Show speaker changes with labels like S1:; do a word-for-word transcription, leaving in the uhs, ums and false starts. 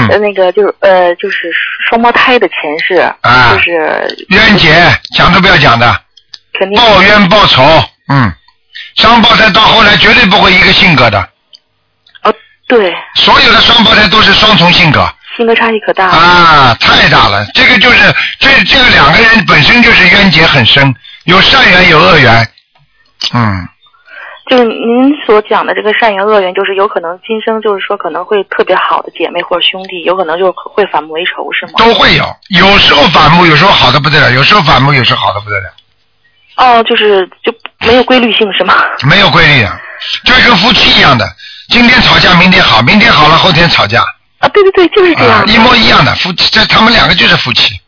S1: 嗯，
S2: 呃，那个就是呃，就是双胞胎的前世，
S1: 啊，
S2: 就是
S1: 冤结，讲都不要讲的，
S2: 肯定
S1: 报冤报仇，嗯，双胞胎到后来绝对不会一个性格的。
S2: 哦，对。
S1: 所有的双胞胎都是双重性格。
S2: 性格差异可大了。
S1: 啊，太大了！这个就是这这个两个人本身就是冤结很深，有善缘有恶缘，嗯。
S2: 就是您所讲的这个善缘恶缘，就是有可能今生就是说可能会特别好的姐妹或者兄弟，有可能就会反目为仇，是吗？
S1: 都会有，有时候反目，有时候好的不得了，有时候反目，有时候好的不得了。
S2: 哦，就是就没有规律性是吗？
S1: 没有规律啊，就跟夫妻一样的，今天吵架，明天好，明天好了，后天吵架。
S2: 啊，对对对，就是这样、
S1: 啊。一模一样的夫妻，这他们两个就是夫妻。